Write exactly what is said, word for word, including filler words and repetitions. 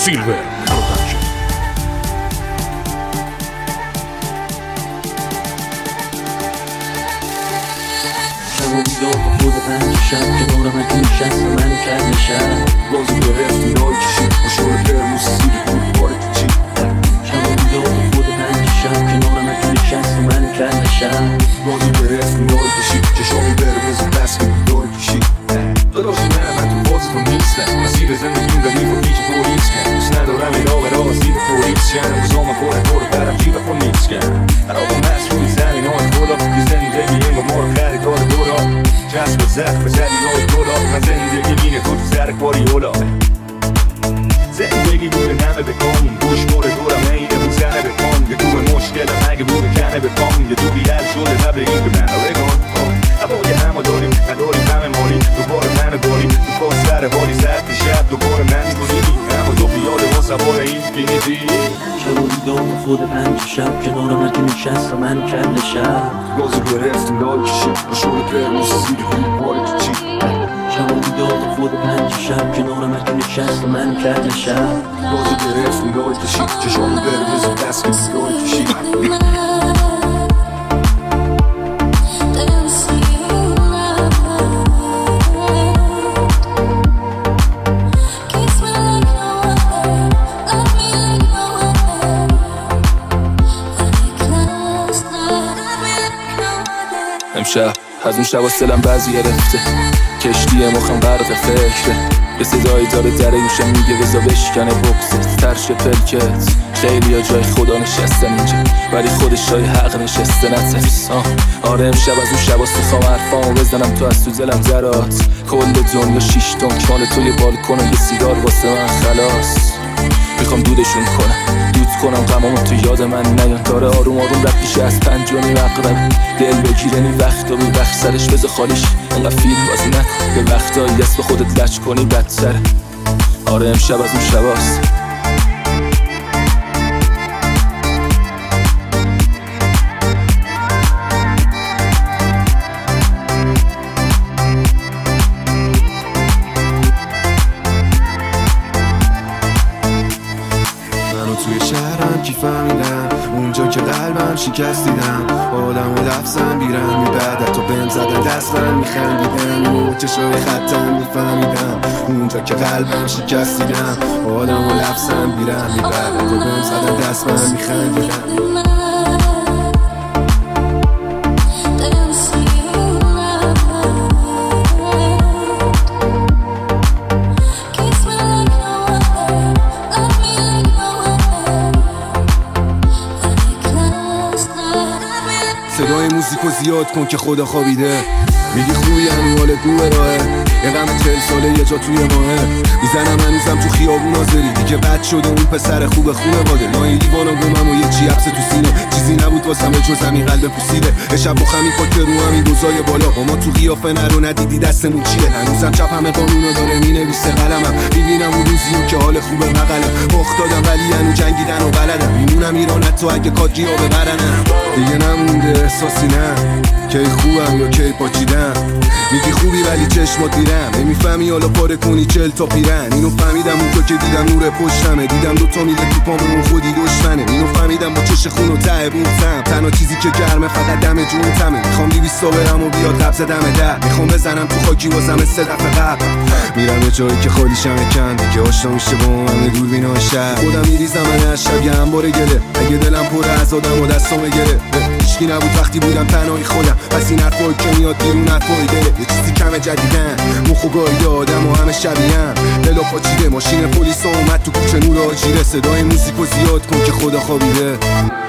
سیلور پروداکشن. شب و بیدار با خود پنج شب کنارم اگه نشست و منو کرد نشد بازی گرفتی نای کشید با شور قرمز سیری بود باره کشید. شب و بیدار با خود پنج شب کنارم اگه نشست و منو کرد نشد بازی گرفتی نای کشید چشام قرمز دست که دای کشید. داداش نه من تو بازی تو نیستم، مسیر زندگیم داری با پیچ تو ریز کن. دوست ندارم اینا به راه زیر پولیس شن، روزام پره دور برم جیب خون نیست کن. عراق مسئول زنین های خدا که زندگی این با ما رو خریدار دورا جذب زخم زنین های دورا. من زندگی مینه تو سر کاری اولا زندگی بوده نمه بکن گوش مورد دورم اینه بود زنه بکن. یه دوم مشکلم اگه بوده کنه بکن. یه دو بیل شده قبل این که منو بکن. هوای همه داریم نداریم همه ماریم دوباره من داریم تو باز سر حالی زد شب دوباره من گذیدی اما دو بیاده با سوار این بینیدی. شب و بیدار با خود پنج شب کنارم اگه نشست و منو کرد نشد بازی گرفتی نای کشید با شور قرمز زیر بود باره کشید. شب و بیدار با خود پنج شب کنارم اگه نشست و منو کرد نشد بازی گرفتی نای کشید چشام قرمز دست که دای کشید. امشب از اون شب سلم بعضی گرفته کشتی مخم غرق فکره. یه صدایی داره در گوشم میگه بزا بشکنه بغزت ترش پلکت. خیلی ها جای خدا نشستن اینجا ولی خودش جای حق نشسته نترس. آره امشب از اون شب میخوام حرفامو بزنم تو از تو دلم زرات. کل دنیا شیش تون مال توی بالکن و یه سیگار واسه من خلاص. میخوام دودشون کنم دود کنم غمامو تو یاد من نیان. داره آروم آروم رد میشه از پنجانی مقرب دل بگیره نی وقتا بی وقت سرش بذار خالیش انقدر فیلم بازی نکن. به وقتایی است به خودت لچ کنی بدتره. آره امشب از اون شباست. توی شهرم کی فهمیدم اونجا که قلبم شکست دیدم آدم و لفظم بیرم می بعد تو بهم زدن دستم میخندیدم و چشای خطم میفهمیدم اونجا که قلبم شکست دیدم آدم و لفظم بیرم می بعد تو بهم زدن دستم میخندیدم. صدای موزیکو زیاد کن که خدا خوابیده. میگی خوبی هنو حال گوه راهه یه غم چهل ساله یه جا توی ماهه. میزنم هنوزم تو خیابون آزری دیگه بد شده اون پسر خوب خونه واده. نایی لیوانا گمم و یه چی حبس تو سینه چیزی نبود واسم جز همین قلب پوسیده. شب و خمی پاک رو همین دوزای بالا با ما تو قیافه نرو ندیدی دستمون چیه. هنوزم چپ همه قانونا داره مینویسه قلمم. میبینم اون روزیو که حال خوبه مقلم باخت دادم ولی هنو جنگیدن و بلدم. میمونم ایران حتی اگه کاجی ها ببرنم. دیگه نمونده احساسی نه کی خوبم یا کی پاچیدم. میگی خوبی ولی چشمات دیرم نمیفهمی حالا پاره کنی چل تا پیرن. اینو فهمیدم اونجا که دیدم نور پشتمه دیدم دوتا میله تو پامون خودی دشمنه. اینو فهمیدم با چش خون و ته بونتم تنها چیزی که گرمه فقط دم جون تمه. میخوام دیویستا برم و بیاد قبض دم در میخوام بزنم تو خاکی واسم سه دفعه قبل. میرم یه جایی که خالی شمه کند که آشنا میشه با همه دوربینای شهر. خودم میریزم من از شب یه انبار گله اگه دلم پر از آدم و دستام گره. هیچکی نبود وقتی بودم تنهایی خودم پس این حرفایی که میاد بیرون حرفای دله. یه چیزی کمه جدیدن مخ و گاهی آدم و همه شبیهم. دلا پاچیده ماشین پلیس اومد تو کوچه نور آجیره. صدای موزیکو زیاد کن که خدا خوابیده.